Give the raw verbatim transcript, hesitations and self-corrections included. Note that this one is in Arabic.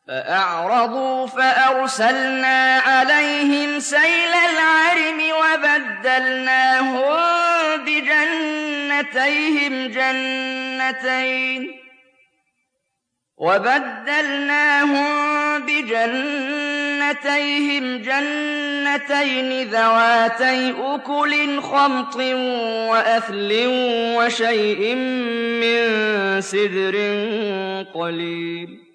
فأعرضوا فأرسلنا عليهم سيل العرم وبدلناهم بجنتيهم جنتين وبدلناهم بجنتيهم جنتين ذواتي أكل خمط وأثل وشيء من سدر قليل